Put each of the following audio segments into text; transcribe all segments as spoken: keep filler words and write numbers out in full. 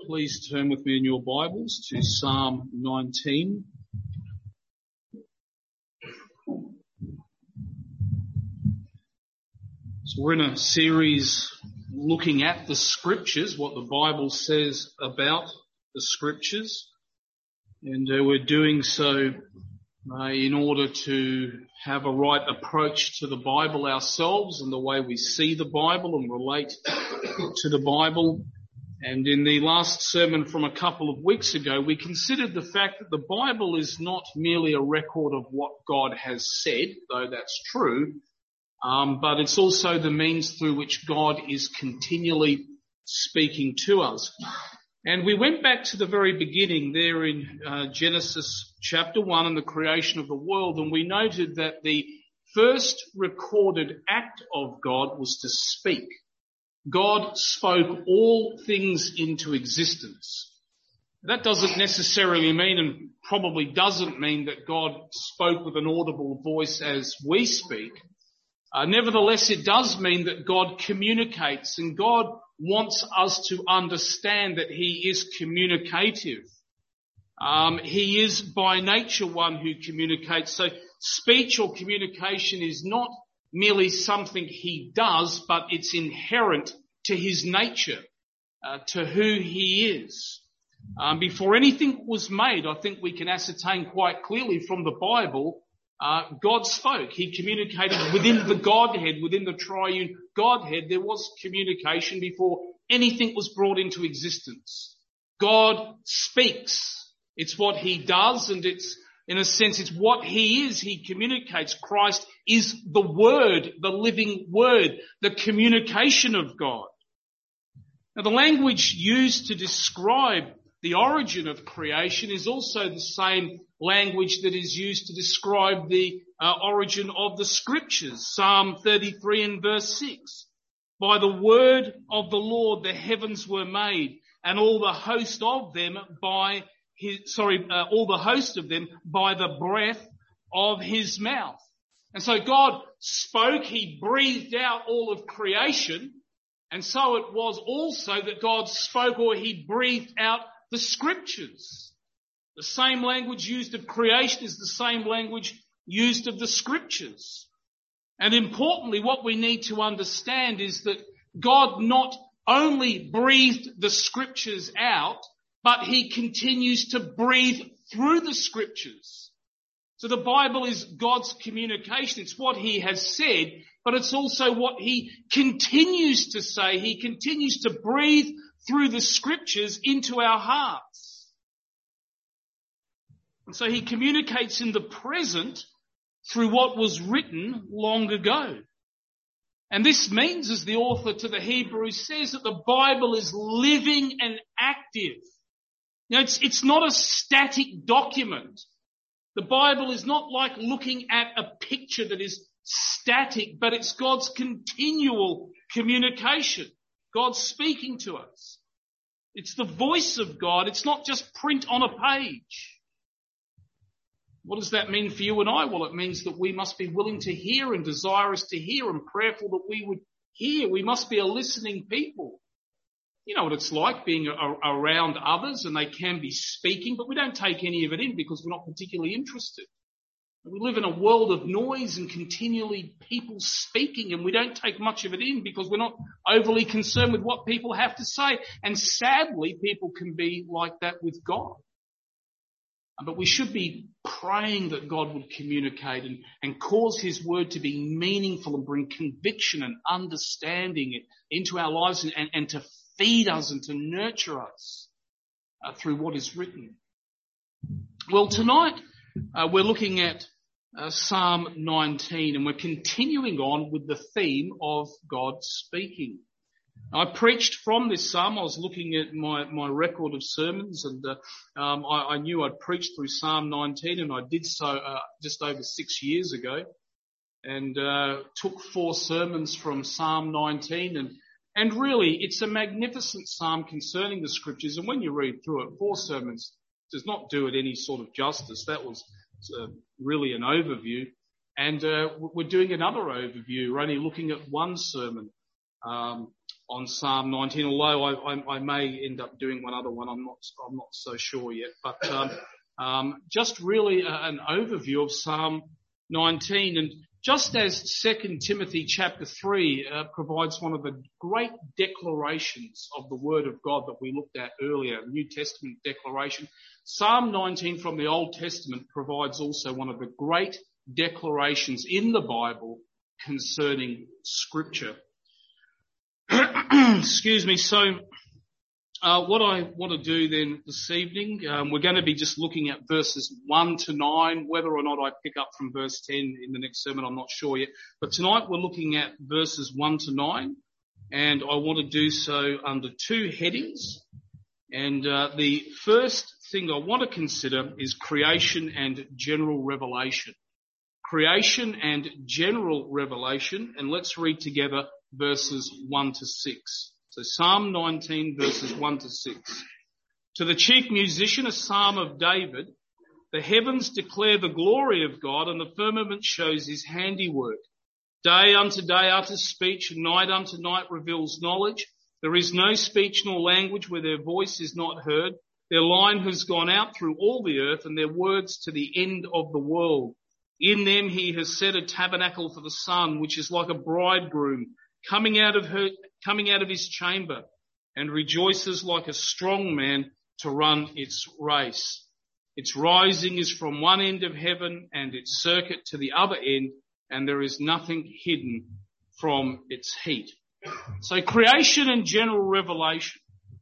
please turn with me in your Bibles to Psalm nineteen. So we're in a series looking at the Scriptures, what the Bible says about the Scriptures. And uh, we're doing so uh, in order to have a right approach to the Bible ourselves and the way we see the Bible and relate to the Bible. And in the last sermon from a couple of weeks ago, we considered the fact that the Bible is not merely a record of what God has said, though that's true, um, but it's also the means through which God is continually speaking to us. And we went back to the very beginning there in uh, Genesis chapter one and the creation of the world, and we noted that the first recorded act of God was to speak. God spoke all things into existence. That doesn't necessarily mean, and probably doesn't mean, that God spoke with an audible voice as we speak. Uh, nevertheless, it does mean that God communicates, and God wants us to understand that He is communicative. Um, he is by nature one who communicates. So speech or communication is not merely something He does, but it's inherent to His nature, uh, to who He is. Um, before anything was made, I think we can ascertain quite clearly from the Bible, uh, God spoke. He communicated within the Godhead, within the triune Godhead. There was communication before anything was brought into existence. God speaks. It's what He does, and it's, in a sense, it's what He is. He communicates. Christ is the Word, the living Word, the communication of God. Now, the language used to describe the origin of creation is also the same language that is used to describe the uh, origin of the Scriptures. Psalm thirty-three and verse six. By the word of the Lord the heavens were made, and all the host of them by his, sorry, uh, all the host of them by the breath of His mouth. And so God spoke, He breathed out all of creation, and so it was also that God spoke, or He breathed out the Scriptures. The same language used of creation is the same language used of the Scriptures. And importantly, what we need to understand is that God not only breathed the Scriptures out, but He continues to breathe through the Scriptures. So the Bible is God's communication. It's what He has said, but it's also what He continues to say. He continues to breathe through the Scriptures into our hearts. And so He communicates in the present through what was written long ago. And this means, as the author to the Hebrews says, that the Bible is living and active. You know, it's, it's not a static document. The Bible is not like looking at a picture that is static, but it's God's continual communication. God's speaking to us. It's the voice of God. It's not just print on a page. What does that mean for you and I? Well, it means that we must be willing to hear and desirous to hear and prayerful that we would hear. We must be a listening people. You know what it's like being a- around others, and they can be speaking, but we don't take any of it in because we're not particularly interested. We live in a world of noise and continually people speaking, and we don't take much of it in because we're not overly concerned with what people have to say. And sadly, people can be like that with God. But we should be praying that God would communicate and, and cause His word to be meaningful and bring conviction and understanding into our lives, and, and, and to feed us and to nurture us uh, through what is written. Well, tonight uh, we're looking at uh, Psalm nineteen, and we're continuing on with the theme of God speaking. I preached from this psalm. I was looking at my, my record of sermons, and uh, um, I, I knew I'd preached through Psalm nineteen, and I did so uh, just over six years ago, and uh, took four sermons from Psalm nineteen, and and really it's a magnificent psalm concerning the Scriptures. And when you read through it, four sermons does not do it any sort of justice. That was uh, really an overview, and uh, we're doing another overview. We're only looking at one sermon. Um, on Psalm nineteen, although I, I, I may end up doing one other one. I'm not, I'm not so sure yet. But um, um, just really a, an overview of Psalm nineteen. And just as Second Timothy chapter three uh, provides one of the great declarations of the Word of God that we looked at earlier, New Testament declaration, Psalm nineteen from the Old Testament provides also one of the great declarations in the Bible concerning Scripture. Excuse me. So, uh, what I want to do then this evening, um, we're going to be just looking at verses one to nine. Whether or not I pick up from verse ten in the next sermon, I'm not sure yet. But tonight we're looking at verses one to nine, and I want to do so under two headings. And uh, the first thing I want to consider is creation and general revelation. Creation and general revelation, and let's read together verses one to six. So Psalm nineteen verses one to six. To the chief musician, a psalm of David, the heavens declare the glory of God, and the firmament shows his handiwork. Day unto day utters speech, and night unto night reveals knowledge. There is no speech nor language where their voice is not heard. Their line has gone out through all the earth, and their words to the end of the world. In them he has set a tabernacle for the sun, which is like a bridegroom coming out of her, coming out of his chamber, and rejoices like a strong man to run its race. Its rising is from one end of heaven and its circuit to the other end, and there is nothing hidden from its heat. So creation and general revelation.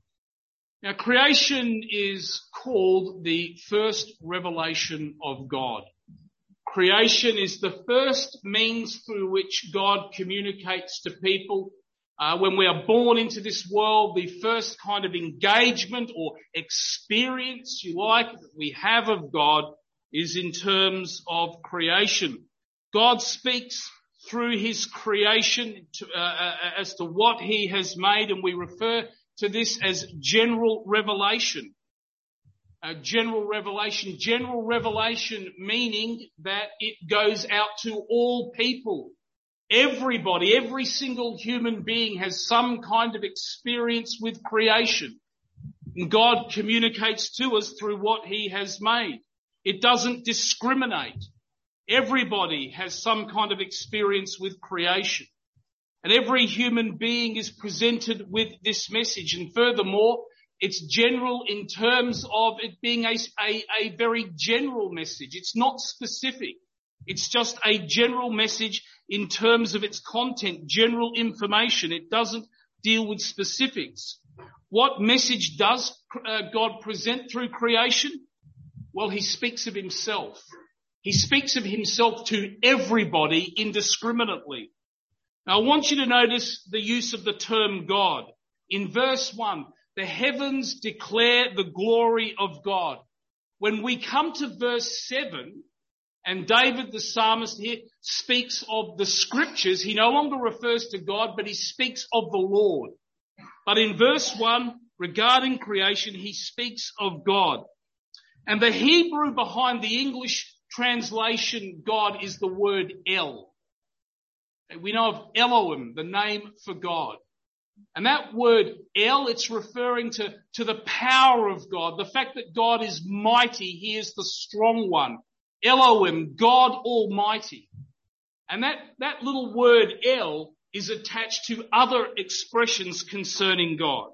Now creation is called the first revelation of God. Creation is the first means through which God communicates to people. Uh, when we are born into this world, the first kind of engagement or experience, you like, that we have of God is in terms of creation. God speaks through his creation to, uh, as to what he has made, and we refer to this as general revelation. Uh, general revelation, general revelation meaning that it goes out to all people. Everybody, every single human being has some kind of experience with creation. And God communicates to us through what he has made. It doesn't discriminate. Everybody has some kind of experience with creation. And every human being is presented with this message. And furthermore, it's general in terms of it being a, a, a very general message. It's not specific. It's just a general message in terms of its content, general information. It doesn't deal with specifics. What message does uh, God present through creation? Well, he speaks of himself. He speaks of himself to everybody indiscriminately. Now, I want you to notice the use of the term God. In verse one, the heavens declare the glory of God. When we come to verse seven, and David the psalmist here speaks of the scriptures, he no longer refers to God, but he speaks of the Lord. But in verse one, regarding creation, he speaks of God. And the Hebrew behind the English translation God is the word El. We know of Elohim, the name for God. And that word El, it's referring to, to the power of God, the fact that God is mighty, he is the strong one. Elohim, God Almighty. And that, that little word El is attached to other expressions concerning God.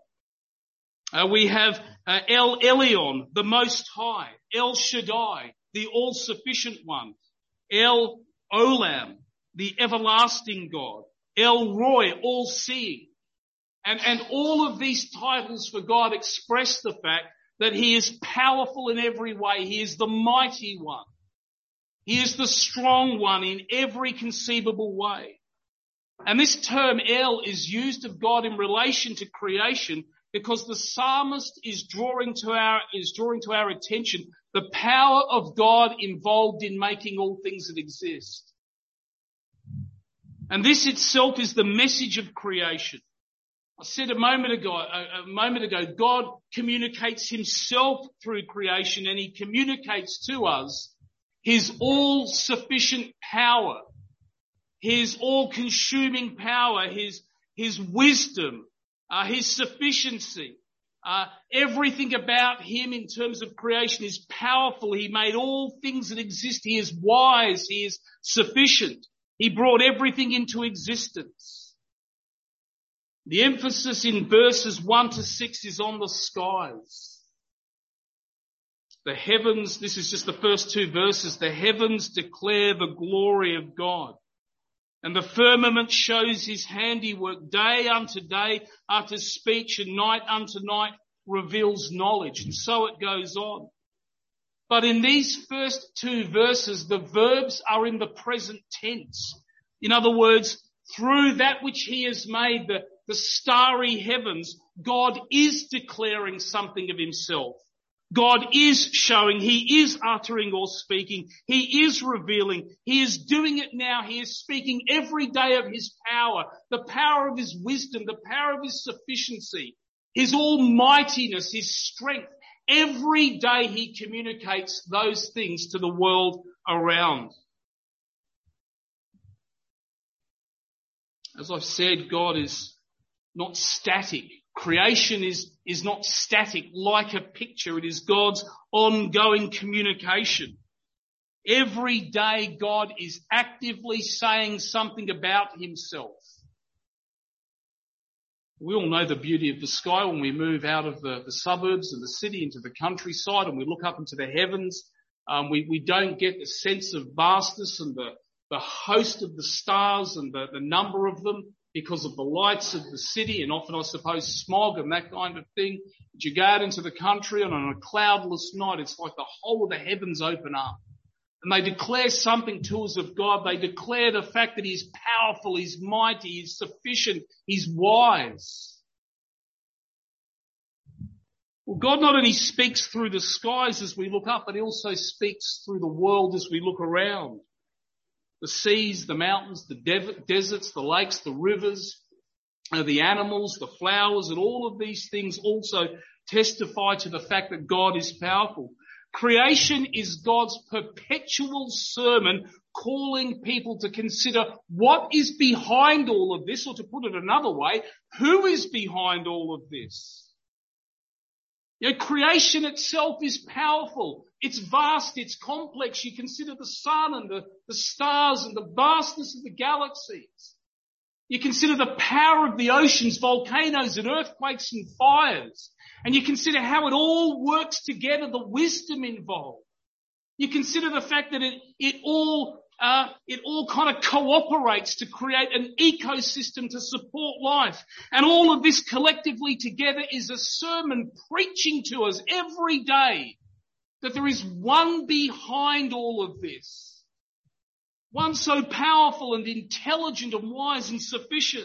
Uh, we have uh, El Elyon, the Most High. El Shaddai, the All-Sufficient One. El Olam, the Everlasting God. El Roy, All-Seeing. And, and all of these titles for God express the fact that he is powerful in every way. He is the mighty one. He is the strong one in every conceivable way. And this term El is used of God in relation to creation because the psalmist is drawing to our, is drawing to our attention the power of God involved in making all things that exist. And this itself is the message of creation. I said a moment ago, a, a moment ago, God communicates himself through creation, and he communicates to us his all-sufficient power, his all-consuming power, his, his wisdom, uh, his sufficiency. Uh, everything about him in terms of creation is powerful. He made all things that exist. He is wise. He is sufficient. He brought everything into existence. The emphasis in verses one to six is on the skies. The heavens, this is just the first two verses, the heavens declare the glory of God. And the firmament shows his handiwork. Day unto day utters speech, and night unto night reveals knowledge. And so it goes on. But in these first two verses, the verbs are in the present tense. In other words, through that which he has made, the, the starry heavens, God is declaring something of himself. God is showing, he is uttering or speaking, he is revealing, he is doing it now, he is speaking every day of his power, the power of his wisdom, the power of his sufficiency, his almightiness, his strength. Every day he communicates those things to the world around. As I've said, God is not static. Creation is, is not static like a picture. It is God's ongoing communication. Every day God is actively saying something about himself. We all know the beauty of the sky when we move out of the, the suburbs and the city into the countryside and we look up into the heavens. Um, we, we don't get the sense of vastness and the, the host of the stars and the, the number of them, because of the lights of the city and often, I suppose, smog and that kind of thing. But you go out into the country and on a cloudless night, it's like the whole of the heavens open up. And they declare something to us of God. They declare the fact that he's powerful, he's mighty, he's sufficient, he's wise. Well, God not only speaks through the skies as we look up, but he also speaks through the world as we look around. The seas, the mountains, the de- deserts, the lakes, the rivers, uh, the animals, the flowers, and all of these things also testify to the fact that God is powerful. Creation is God's perpetual sermon calling people to consider what is behind all of this, or to put it another way, who is behind all of this? You know, creation itself is powerful. It's vast, it's complex. You consider the sun and the, the stars and the vastness of the galaxies. You consider the power of the oceans, volcanoes and earthquakes and fires. And you consider how it all works together, the wisdom involved. You consider the fact that it, it all, uh, it all kind of cooperates to create an ecosystem to support life. And all of this collectively together is a sermon preaching to us every day that there is one behind all of this. One so powerful and intelligent and wise and sufficient.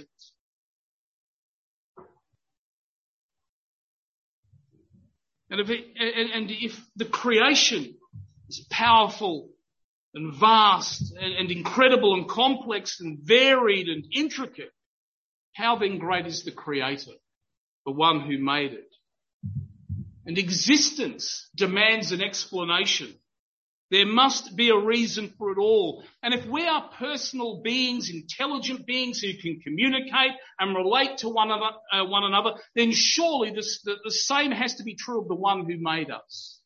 And if, it, and, and if the creation is powerful and vast and, and incredible and complex and varied and intricate, how then great is the Creator, the one who made it? And existence demands an explanation. There must be a reason for it all. And if we are personal beings, intelligent beings who can communicate and relate to one another, uh, one another then surely this, the, the same has to be true of the one who made us.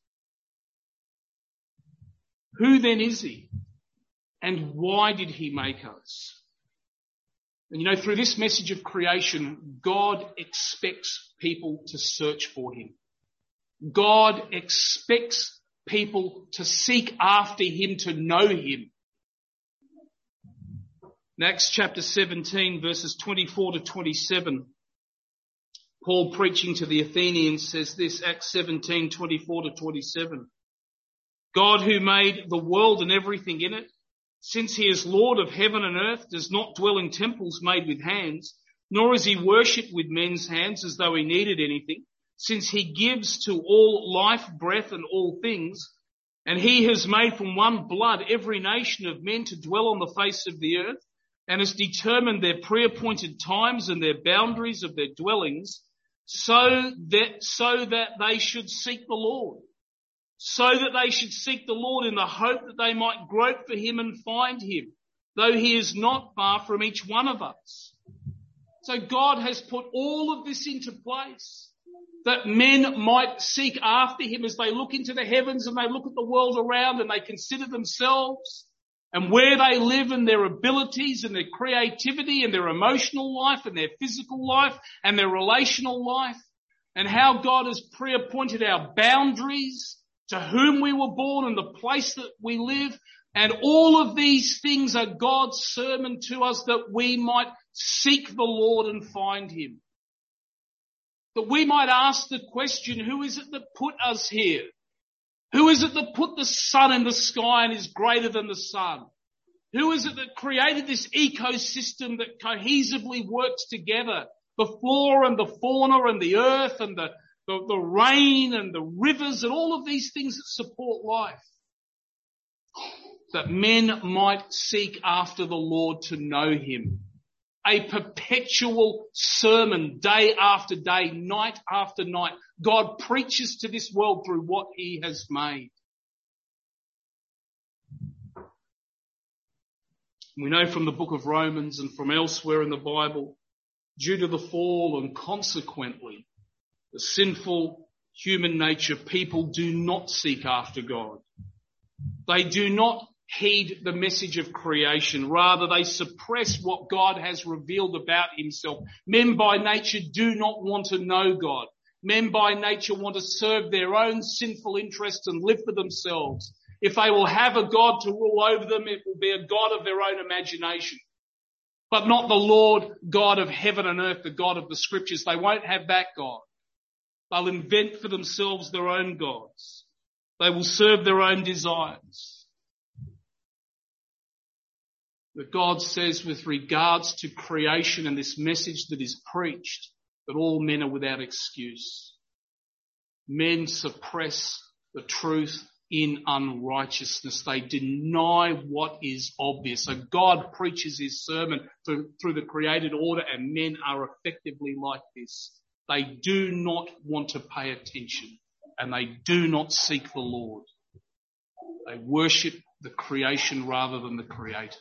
Who then is he? And why did he make us? And you know, through this message of creation, God expects people to search for him. God expects people to seek after him, to know him. In Acts chapter seventeen, verses twenty-four to twenty-seven, Paul preaching to the Athenians says this, Acts seventeen, twenty-four to twenty-seven. God who made the world and everything in it, since he is Lord of heaven and earth, does not dwell in temples made with hands, nor is he worshipped with men's hands as though he needed anything, since he gives to all life, breath and all things, and he has made from one blood every nation of men to dwell on the face of the earth, and has determined their pre-appointed times and their boundaries of their dwellings, so that, so that they should seek the Lord. So that they should seek the Lord in the hope that they might grope for him and find him, though he is not far from each one of us. So God has put all of this into place that men might seek after him as they look into the heavens and they look at the world around and they consider themselves and where they live and their abilities and their creativity and their emotional life and their physical life and their relational life, and how God has pre-appointed our boundaries, to whom we were born and the place that we live. And all of these things are God's sermon to us that we might seek the Lord and find him. That we might ask the question, who is it that put us here? Who is it that put the sun in the sky and is greater than the sun? Who is it that created this ecosystem that cohesively works together? The flora and the fauna and the earth and the, the, the rain and the rivers and all of these things that support life. That men might seek after the Lord to know him. A perpetual sermon day after day, night after night. God preaches to this world through what he has made. We know from the book of Romans and from elsewhere in the Bible, due to the fall and consequently the sinful human nature, people do not seek after God. They do not heed the message of creation. Rather, they suppress what God has revealed about himself. Men by nature do not want to know God. Men by nature want to serve their own sinful interests and live for themselves. If they will have a God to rule over them, it will be a God of their own imagination. But not the Lord God of heaven and earth, the God of the scriptures. They won't have that God. They'll invent for themselves their own gods. They will serve their own desires. But God says with regards to creation and this message that is preached, that all men are without excuse. Men suppress the truth in unrighteousness. They deny what is obvious. So God preaches his sermon through, through the created order, and men are effectively like this. They do not want to pay attention, and they do not seek the Lord. They worship the creation rather than the Creator.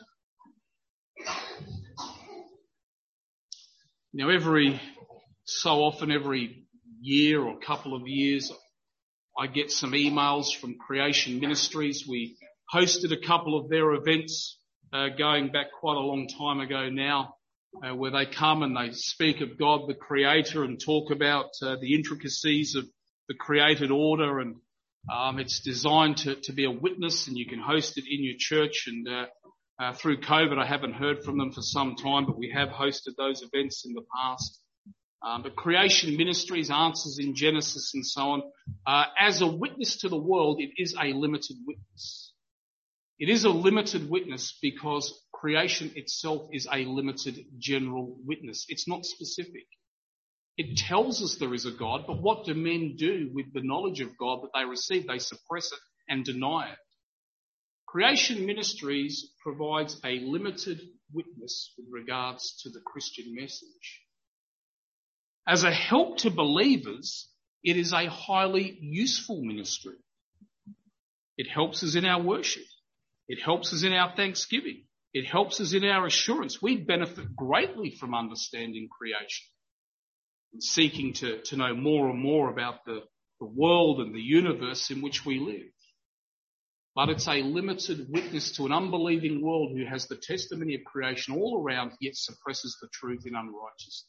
Now, every so often, every year or couple of years, I get some emails from Creation Ministries. We hosted a couple of their events uh, going back quite a long time ago now, uh, where they come and they speak of God the Creator and talk about uh, the intricacies of the created order. And um, it's designed to, to be a witness, and you can host it in your church. And uh, uh, through COVID, I haven't heard from them for some time, but we have hosted those events in the past. Um, but Creation Ministries, Answers in Genesis and so on, uh, as a witness to the world, it is a limited witness. It is a limited witness because creation itself is a limited general witness. It's not specific. It tells us there is a God, but what do men do with the knowledge of God that they receive? They suppress it and deny it. Creation Ministries provides a limited witness with regards to the Christian message. As a help to believers, it is a highly useful ministry. It helps us in our worship. It helps us in our thanksgiving. It helps us in our assurance. We benefit greatly from understanding creation and seeking to, to know more and more about the, the world and the universe in which we live. But it's a limited witness to an unbelieving world who has the testimony of creation all around, yet suppresses the truth in unrighteousness.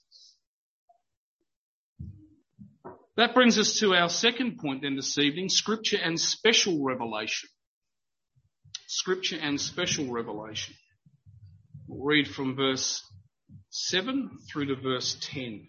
That brings us to our second point then this evening, Scripture and special revelation. Scripture and special revelation. We'll read from verse seven through to verse ten.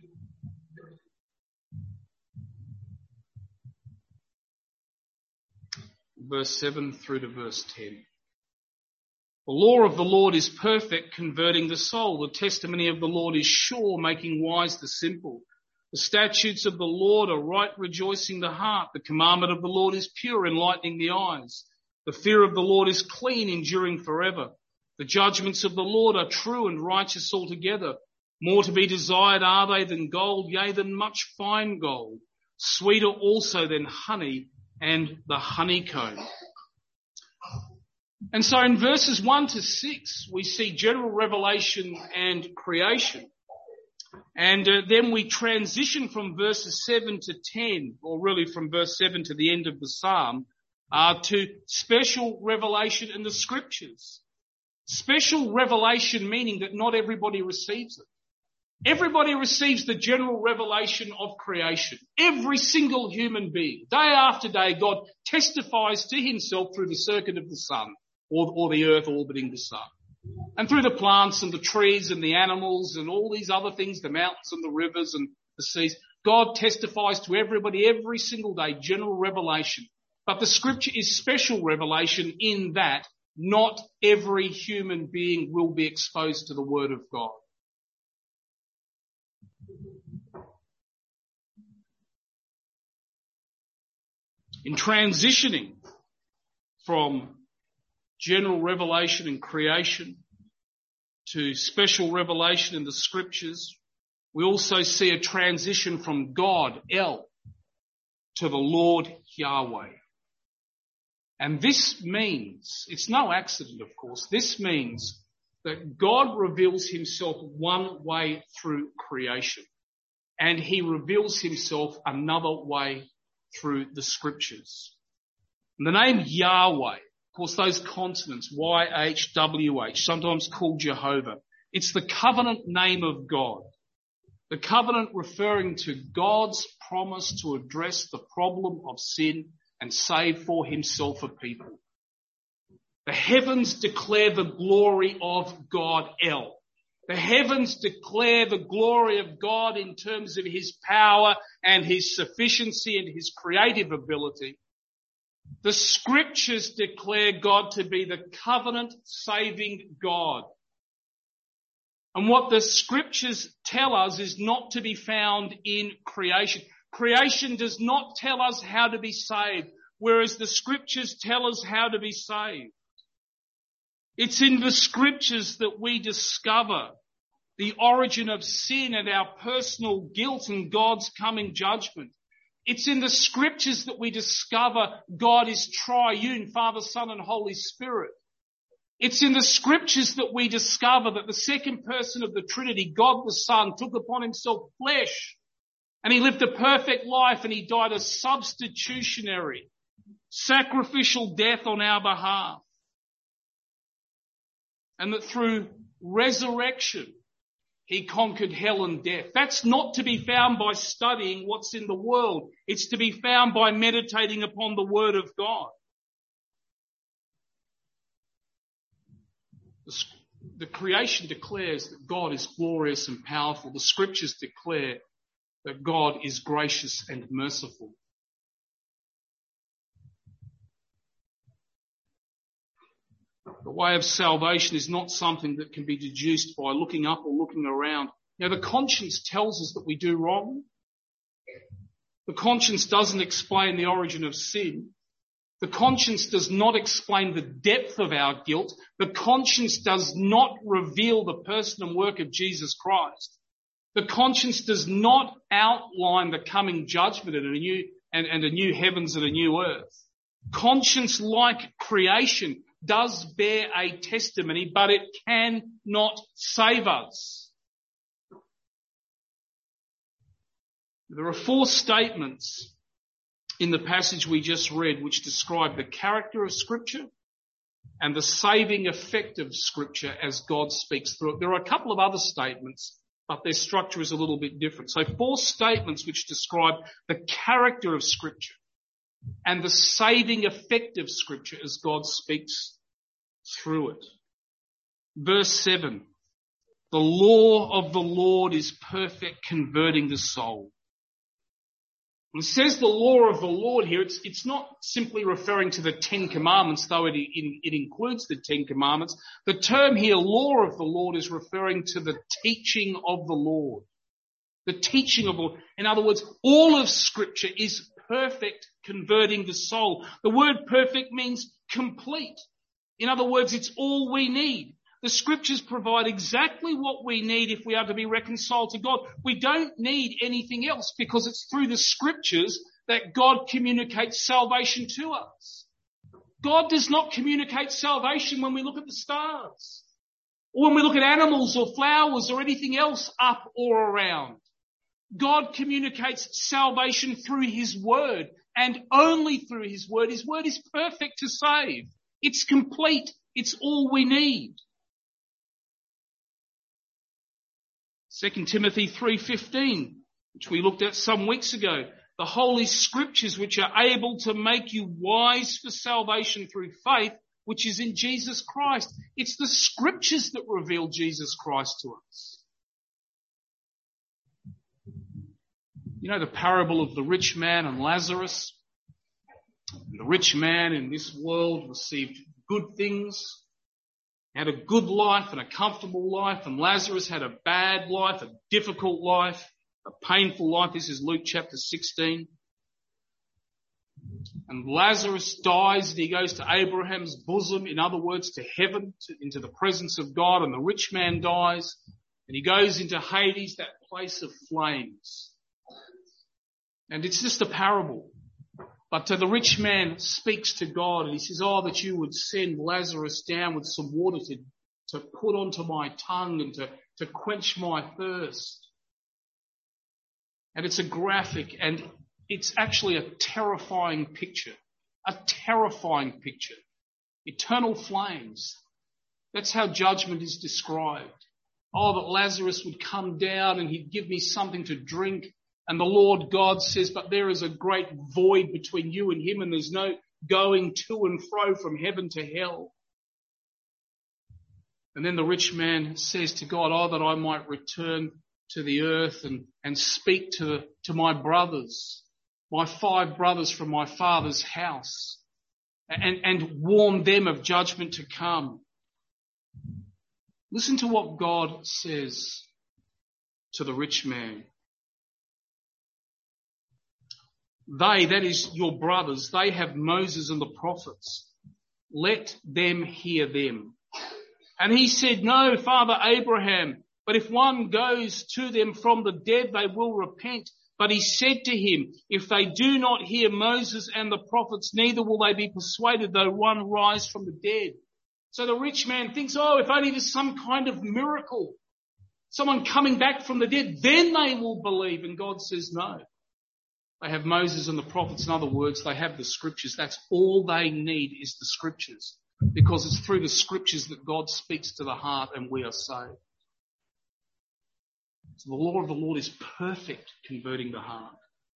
Verse seven through to verse ten. The law of the Lord is perfect, converting the soul. The testimony of the Lord is sure, making wise the simple. The statutes of the Lord are right, rejoicing the heart. The commandment of the Lord is pure, enlightening the eyes. The fear of the Lord is clean, enduring forever. The judgments of the Lord are true and righteous altogether. More to be desired are they than gold, yea, than much fine gold. Sweeter also than honey and the honeycomb. And so in verses one to six, we see general revelation and creation. And uh, then we transition from verses seven to ten, or really from verse seven to the end of the psalm, uh, to special revelation in the scriptures. Special revelation meaning that not everybody receives it. Everybody receives the general revelation of creation. Every single human being, day after day, God testifies to himself through the circuit of the sun, or, or the earth orbiting the sun. And through the plants and the trees and the animals and all these other things, the mountains and the rivers and the seas, God testifies to everybody every single day, general revelation. But the scripture is special revelation in that not every human being will be exposed to the word of God. In transitioning from general revelation in creation to special revelation in the scriptures, we also see a transition from God, El, to the Lord Yahweh. And this means, it's no accident of course, this means that God reveals himself one way through creation, and he reveals himself another way through the scriptures. And the name Yahweh, of course, those consonants, Y H W H, sometimes called Jehovah, it's the covenant name of God. The covenant referring to God's promise to address the problem of sin and save for himself a people. The heavens declare the glory of God, El. The heavens declare the glory of God in terms of his power and his sufficiency and his creative ability. The scriptures declare God to be the covenant saving God. And what the scriptures tell us is not to be found in creation. Creation does not tell us how to be saved, whereas the scriptures tell us how to be saved. It's in the scriptures that we discover the origin of sin and our personal guilt and God's coming judgment. It's in the scriptures that we discover God is triune, Father, Son, and Holy Spirit. It's in the scriptures that we discover that the second person of the Trinity, God the Son, took upon himself flesh, and he lived a perfect life, and he died a substitutionary, sacrificial death on our behalf. And that through resurrection, he conquered hell and death. That's not to be found by studying what's in the world. It's to be found by meditating upon the Word of God. The, the creation declares that God is glorious and powerful. The scriptures declare that God is gracious and merciful. The way of salvation is not something that can be deduced by looking up or looking around. Now, the conscience tells us that we do wrong. The conscience doesn't explain the origin of sin. The conscience does not explain the depth of our guilt. The conscience does not reveal the person and work of Jesus Christ. The conscience does not outline the coming judgment and a new, and, and a new heavens and a new earth. Conscience, like creation, does bear a testimony, but it cannot save us. There are four statements in the passage we just read which describe the character of Scripture and the saving effect of Scripture as God speaks through it. There are a couple of other statements, but their structure is a little bit different. So four statements which describe the character of Scripture and the saving effect of Scripture as God speaks through it. Verse seven, the law of the Lord is perfect, converting the soul. When it says the law of the Lord here, it's, it's not simply referring to the Ten Commandments, though it, it, it includes the Ten Commandments. The term here, law of the Lord, is referring to the teaching of the Lord. The teaching of the Lord. In other words, all of Scripture is perfect, converting the soul. The word perfect means complete. In other words, it's all we need. The Scriptures provide exactly what we need if we are to be reconciled to God. We don't need anything else because it's through the Scriptures that God communicates salvation to us. God does not communicate salvation when we look at the stars. Or when we look at animals or flowers or anything else up or around, God communicates salvation through his word, and only through his word. His word is perfect to save. It's complete. It's all we need. Second Timothy three fifteen, which we looked at some weeks ago. The Holy Scriptures, which are able to make you wise for salvation through faith, which is in Jesus Christ. It's the Scriptures that reveal Jesus Christ to us. You know the parable of the rich man and Lazarus? The rich man in this world received good things, had a good life and a comfortable life, and Lazarus had a bad life, a difficult life, a painful life. This is Luke chapter sixteen. And Lazarus dies and he goes to Abraham's bosom, in other words, to heaven, to, into the presence of God, and the rich man dies and he goes into Hades, that place of flames. And it's just a parable. But uh, the rich man speaks to God and he says, oh, that you would send Lazarus down with some water to, to put onto my tongue and to, to quench my thirst. And it's a graphic and it's actually a terrifying picture. A terrifying picture. Eternal flames. That's how judgment is described. Oh, that Lazarus would come down and he'd give me something to drink. And the Lord God says, but there is a great void between you and him, and there's no going to and fro from heaven to hell. And then the rich man says to God, oh, that I might return to the earth and, and speak to, to my brothers, my five brothers from my father's house, and, and warn them of judgment to come. Listen to what God says to the rich man. They, that is your brothers, they have Moses and the prophets. Let them hear them. And he said, no, Father Abraham, but if one goes to them from the dead, they will repent. But he said to him, if they do not hear Moses and the prophets, neither will they be persuaded though one rise from the dead. So the rich man thinks, oh, if only there's some kind of miracle, someone coming back from the dead, then they will believe. And God says, no. They have Moses and the prophets. In other words, they have the Scriptures. That's all they need is the Scriptures. Because it's through the Scriptures that God speaks to the heart and we are saved. So the law of the Lord is perfect, converting the heart.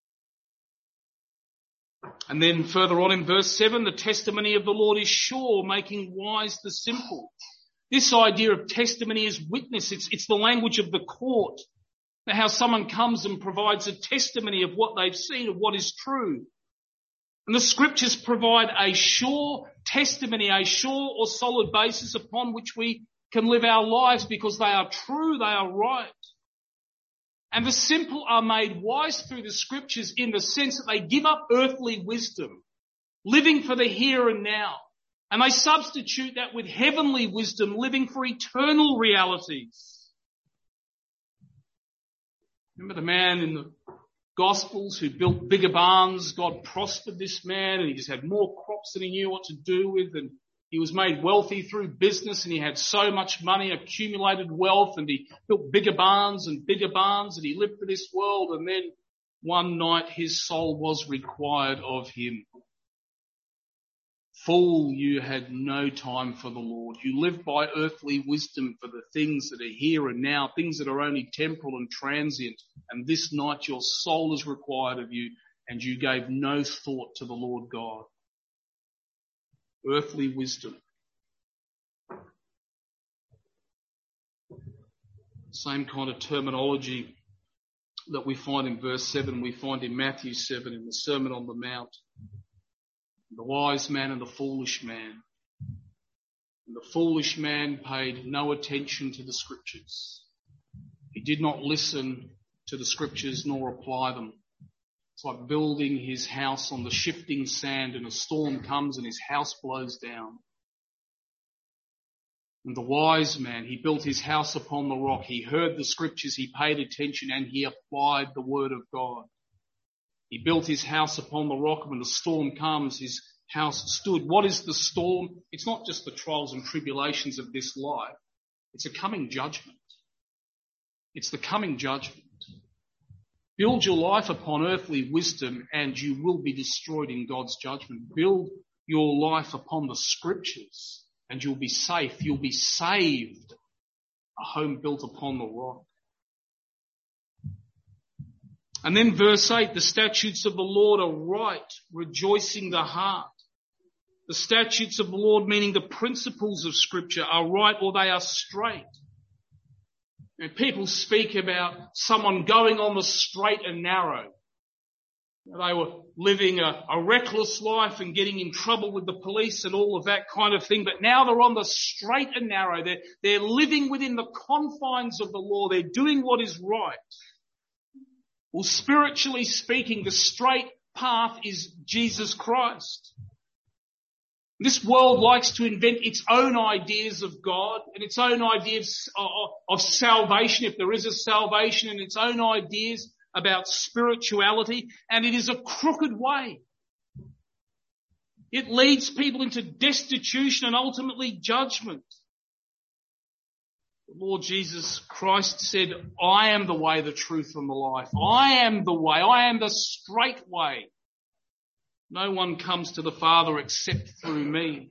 And then further on in verse seven, the testimony of the Lord is sure, making wise the simple. This idea of testimony is witness. It's, it's the language of the court. How someone comes and provides a testimony of what they've seen, of what is true. And the Scriptures provide a sure testimony, a sure or solid basis upon which we can live our lives because they are true, they are right. And the simple are made wise through the Scriptures in the sense that they give up earthly wisdom, living for the here and now. And they substitute that with heavenly wisdom, living for eternal realities. Remember the man in the Gospels who built bigger barns? God prospered this man and he just had more crops than he knew what to do with, and he was made wealthy through business and he had so much money, accumulated wealth, and he built bigger barns and bigger barns and he lived for this world, and then one night his soul was required of him. Fool, you had no time for the Lord. You lived by earthly wisdom for the things that are here and now, things that are only temporal and transient. And this night your soul is required of you, and you gave no thought to the Lord God. Earthly wisdom. Same kind of terminology that we find in verse seven, we find in Matthew seven in the Sermon on the Mount. The wise man and the foolish man. And the foolish man paid no attention to the Scriptures. He did not listen to the Scriptures nor apply them. It's like building his house on the shifting sand, and a storm comes and his house blows down. And the wise man, he built his house upon the rock. He heard the Scriptures, he paid attention, and he applied the Word of God. He built his house upon the rock, and when the storm comes, his house stood. What is the storm? It's not just the trials and tribulations of this life. It's a coming judgment. It's the coming judgment. Build your life upon earthly wisdom and you will be destroyed in God's judgment. Build your life upon the scriptures and you'll be safe. You'll be saved. A home built upon the rock. And then verse eight, the statutes of the Lord are right, rejoicing the heart. The statutes of the Lord, meaning the principles of Scripture, are right or they are straight. And people speak about someone going on the straight and narrow. They were living a, a reckless life and getting in trouble with the police and all of that kind of thing. But now they're on the straight and narrow. They're, they're living within the confines of the law. They're doing what is right. Well, spiritually speaking, the straight path is Jesus Christ. This world likes to invent its own ideas of God and its own ideas of, of salvation, if there is a salvation, and its own ideas about spirituality, and it is a crooked way. It leads people into destitution and ultimately judgment. The Lord Jesus Christ said, I am the way, the truth, and the life. I am the way. I am the straight way. No one comes to the Father except through me.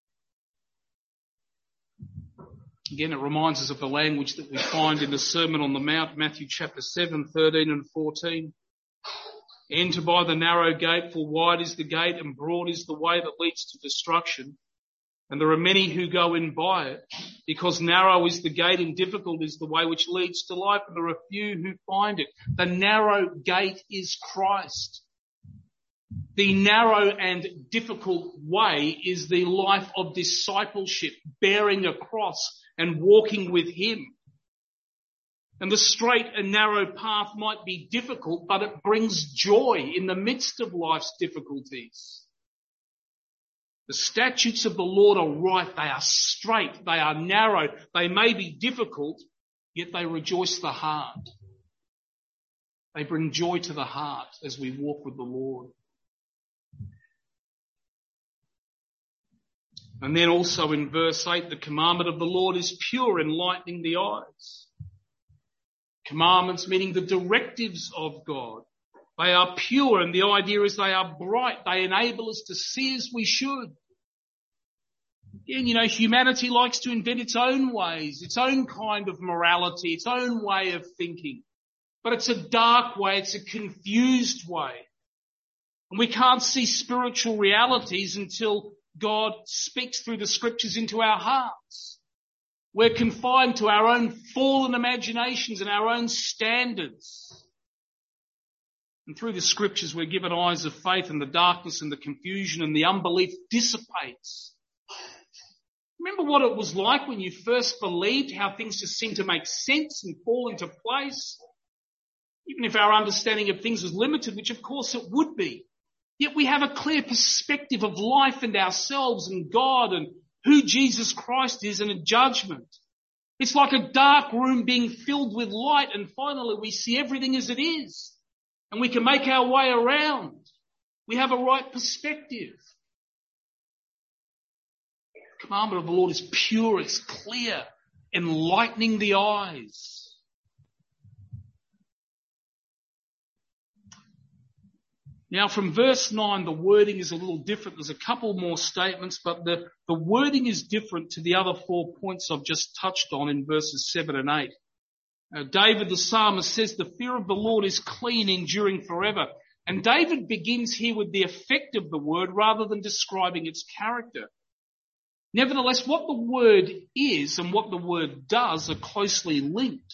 Again, it reminds us of the language that we find in the Sermon on the Mount, Matthew chapter seven, thirteen and fourteen. Enter by the narrow gate, for wide is the gate and broad is the way that leads to destruction. And there are many who go in by it, because narrow is the gate and difficult is the way which leads to life, and there are few who find it. The narrow gate is Christ. The narrow and difficult way is the life of discipleship, bearing a cross and walking with Him. And the straight and narrow path might be difficult, but it brings joy in the midst of life's difficulties. The statutes of the Lord are right. They are straight. They are narrow. They may be difficult, yet they rejoice the heart. They bring joy to the heart as we walk with the Lord. And then also in verse eight, the commandment of the Lord is pure, enlightening the eyes. Commandments meaning the directives of God. They are pure, and the idea is they are bright. They enable us to see as we should. Again, you know, humanity likes to invent its own ways, its own kind of morality, its own way of thinking. But it's a dark way, it's a confused way. And we can't see spiritual realities until God speaks through the scriptures into our hearts. We're confined to our own fallen imaginations and our own standards. And through the scriptures we're given eyes of faith, and the darkness and the confusion and the unbelief dissipates. Remember what it was like when you first believed, how things just seemed to make sense and fall into place? Even if our understanding of things was limited, which of course it would be. Yet we have a clear perspective of life and ourselves and God and who Jesus Christ is, and a judgment. It's like a dark room being filled with light, and finally we see everything as it is. And we can make our way around. We have a right perspective. The commandment of the Lord is pure, it's clear, enlightening the eyes. Now from verse nine, the wording is a little different. There's a couple more statements, but the, the wording is different to the other four points I've just touched on in verses seven and eight. Uh, David the psalmist says, the fear of the Lord is clean, enduring forever. And David begins here with the effect of the word rather than describing its character. Nevertheless, what the word is and what the word does are closely linked.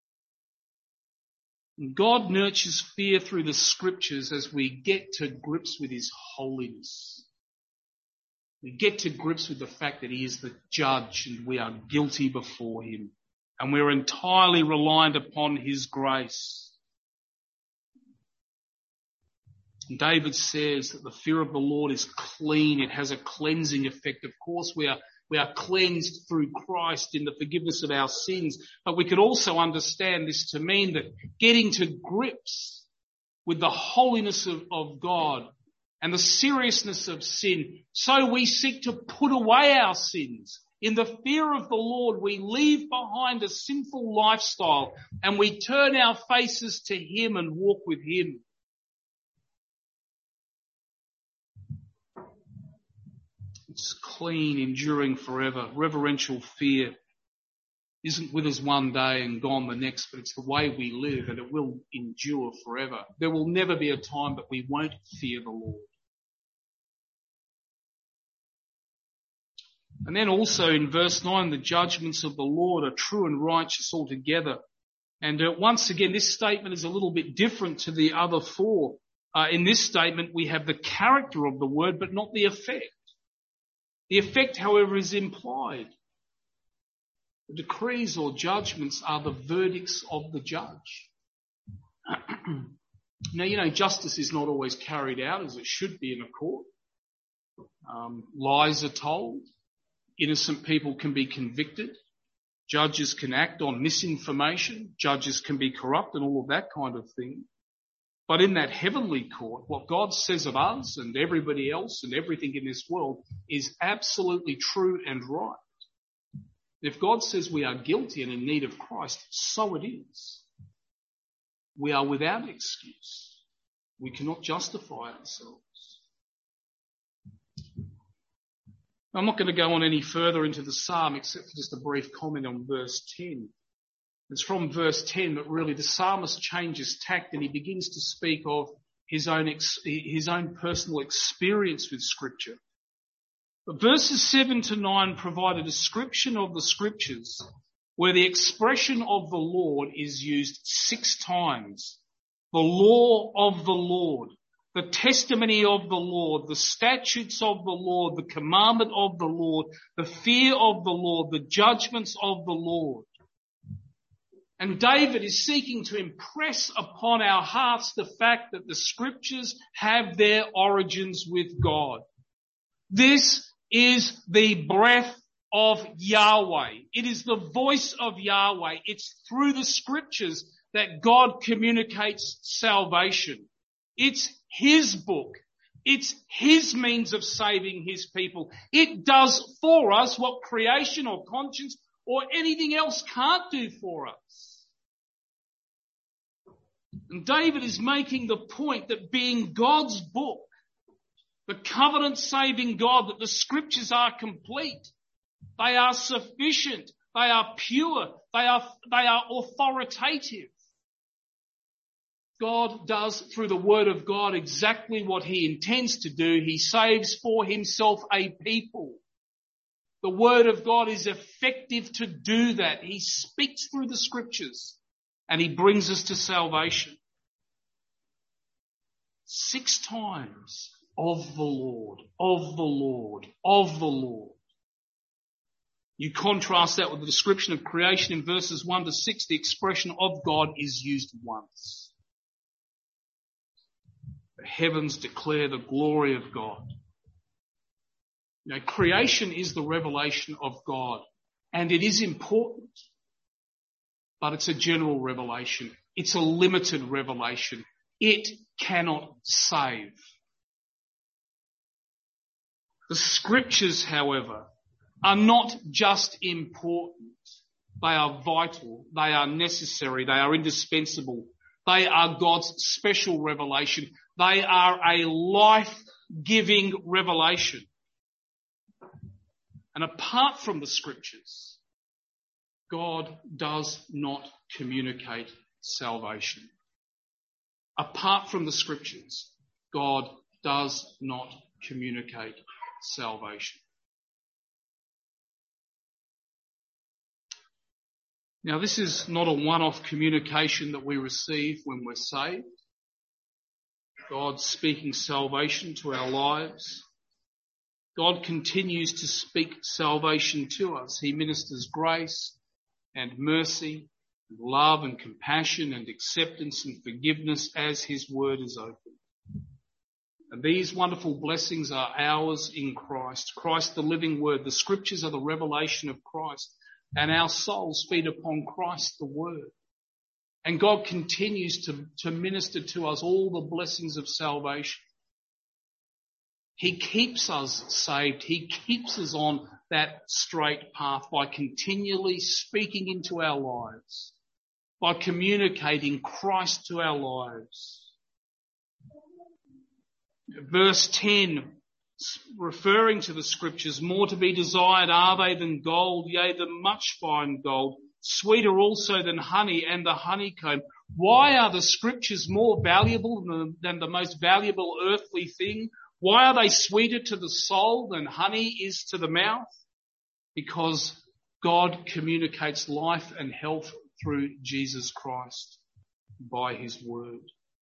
God nurtures fear through the scriptures as we get to grips with His holiness. We get to grips with the fact that He is the judge and we are guilty before Him. And we're entirely reliant upon His grace. And David says that the fear of the Lord is clean. It has a cleansing effect. Of course, we are We are cleansed through Christ in the forgiveness of our sins. But we could also understand this to mean that getting to grips with the holiness of, of God and the seriousness of sin, so we seek to put away our sins In the fear of the Lord, we leave behind a sinful lifestyle and we turn our faces to Him and walk with Him. It's clean, enduring forever. Reverential fear isn't with us one day and gone the next, but it's the way we live, and it will endure forever. There will never be a time that we won't fear the Lord. And then also in verse nine, the judgments of the Lord are true and righteous altogether. And uh, once again, this statement is a little bit different to the other four. Uh, in this statement, we have the character of the word, but not the effect. The effect, however, is implied. The decrees or judgments are the verdicts of the judge. Now, you know, justice is not always carried out as it should be in a court. Um, lies are told. Innocent people can be convicted. Judges can act on misinformation. Judges can be corrupt and all of that kind of thing. But in that heavenly court, what God says of us and everybody else and everything in this world is absolutely true and right. If God says we are guilty and in need of Christ, so it is. We are without excuse. We cannot justify ourselves. I'm not going to go on any further into the psalm except for just a brief comment on verse ten. It's from verse ten that really the psalmist changes tact and he begins to speak of his own ex- his own personal experience with Scripture. But verses seven to nine provide a description of the Scriptures where the expression of the Lord is used six times. The law of the Lord, the testimony of the Lord, the statutes of the Lord, the commandment of the Lord, the fear of the Lord, the judgments of the Lord. And David is seeking to impress upon our hearts the fact that the Scriptures have their origins with God. This is the breath of Yahweh. It is the voice of Yahweh. It's through the Scriptures that God communicates salvation. It's His book. It's His means of saving His people. It does for us what creation or conscience or anything else can't do for us. And David is making the point that being God's book, the covenant-saving God, that the Scriptures are complete. They are sufficient. They are pure. They are, they are authoritative. God does through the Word of God exactly what He intends to do. He saves for Himself a people. The Word of God is effective to do that. He speaks through the Scriptures and He brings us to salvation. Six times of the Lord, of the Lord, of the Lord. You contrast that with the description of creation in verses one to six. The expression of God is used once. The heavens declare the glory of God. You know, creation is the revelation of God, and it is important, but it's a general revelation. It's a limited revelation. It cannot save. The Scriptures, however, are not just important. They are vital. They are necessary. They are indispensable. They are God's special revelation. They are a life-giving revelation. And apart from the Scriptures, God does not communicate salvation. Apart from the Scriptures, God does not communicate salvation. Now, this is not a one-off communication that we receive when we're saved. God speaking salvation to our lives. God continues to speak salvation to us. He ministers grace and mercy, and love and compassion and acceptance and forgiveness as His word is open. And these wonderful blessings are ours in Christ. Christ, the living word. The Scriptures are the revelation of Christ. And our souls feed upon Christ, the Word. And God continues to, to minister to us all the blessings of salvation. He keeps us saved. He keeps us on that straight path by continually speaking into our lives, by communicating Christ to our lives. Verse ten, referring to the scriptures, more to be desired are they than gold, yea, than much fine gold, sweeter also than honey and the honeycomb. Why are the scriptures more valuable than, than the most valuable earthly thing? Why are they sweeter to the soul than honey is to the mouth? Because God communicates life and health through Jesus Christ by his word.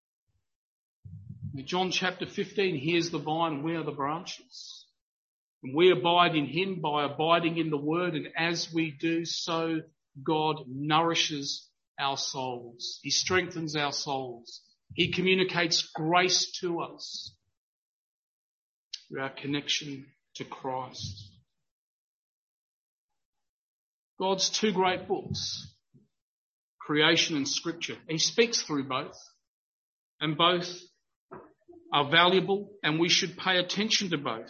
In John chapter fifteen, here's the vine, we are the branches. And we abide in him by abiding in the word, and as we do so, God nourishes our souls. He strengthens our souls. He communicates grace to us through our connection to Christ. God's two great books, creation and scripture. He speaks through both, and both are valuable, and we should pay attention to both.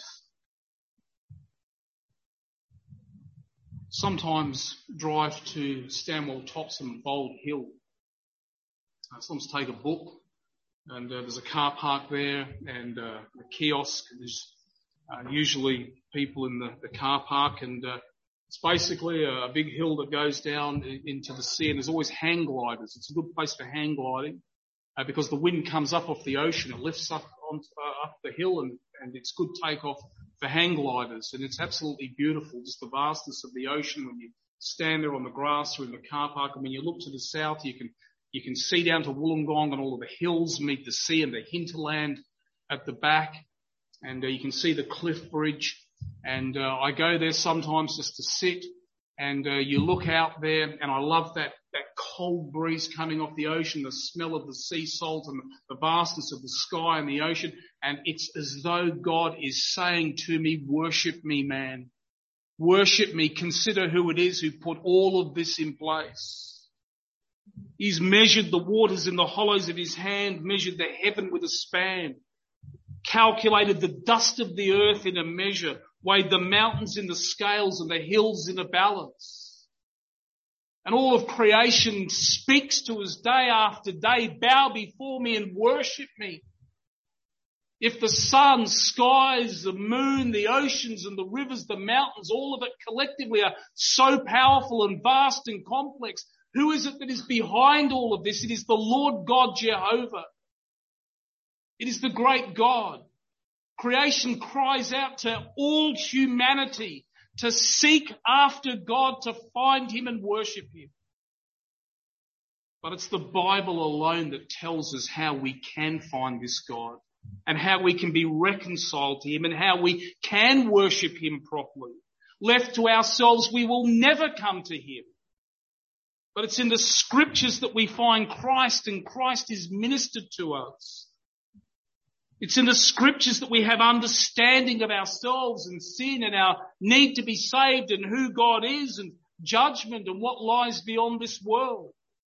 Sometimes drive to Stanwell Tops and Bold Hill. Uh, sometimes take a book, and uh, there's a car park there, and uh, a kiosk. There's uh, usually people in the, the car park, and uh, it's basically a, a big hill that goes down into the sea, and there's always hang gliders. It's a good place for hang gliding uh, because the wind comes up off the ocean, it lifts up on, uh, up the hill, and, and it's good takeoff for hang gliders. And it's absolutely beautiful, just the vastness of the ocean when you stand there on the grass or in the car park. And when you look to the south, you can you can see down to Wollongong, and all of the hills meet the sea and the hinterland at the back. And uh, you can see the cliff bridge. And uh, I go there sometimes just to sit, and uh, you look out there, and I love that, that cold breeze coming off the ocean, the smell of the sea salt and the vastness of the sky and the ocean. And it's as though God is saying to me, worship me, man. Worship me. Consider who it is who put all of this in place. He's measured the waters in the hollows of his hand, measured the heaven with a span, calculated the dust of the earth in a measure, weighed the mountains in the scales and the hills in a balance. And all of creation speaks to us day after day, bow before me and worship me. If the sun, skies, the moon, the oceans and the rivers, the mountains, all of it collectively are so powerful and vast and complex, who is it that is behind all of this? It is the Lord God Jehovah. It is the great God. Creation cries out to all humanity to seek after God, to find him and worship him. But it's the Bible alone that tells us how we can find this God and how we can be reconciled to him and how we can worship him properly. Left to ourselves, we will never come to him. But it's in the scriptures that we find Christ, and Christ is ministered to us. It's in the scriptures that we have understanding of ourselves and sin and our need to be saved and who God is and judgment and what lies beyond this world.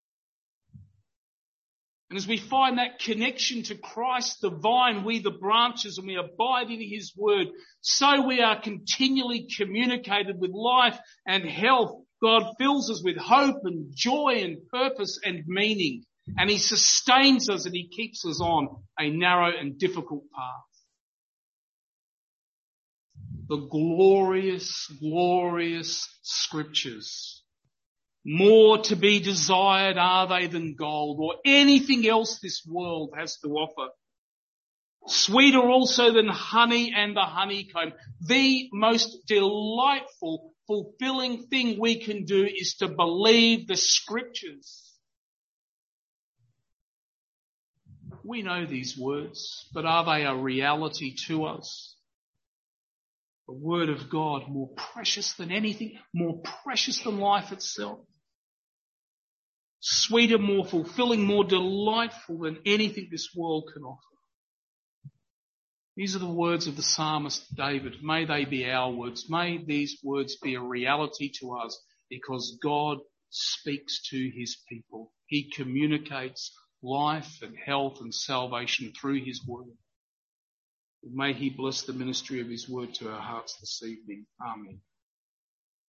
And as we find that connection to Christ, the vine, we the branches, and we abide in his word, so we are continually communicated with life and health. God fills us with hope and joy and purpose and meaning. And he sustains us and he keeps us on a narrow and difficult path. The glorious, glorious scriptures. More to be desired are they than gold or anything else this world has to offer. Sweeter also than honey and the honeycomb. The most delightful, fulfilling thing we can do is to believe the scriptures. We know these words, but are they a reality to us? The word of God, more precious than anything, more precious than life itself. Sweeter, more fulfilling, more delightful than anything this world can offer. These are the words of the psalmist David. May they be our words. May these words be a reality to us, because God speaks to his people. He communicates life and health and salvation through his word. May he bless the ministry of his word to our hearts this evening. Amen.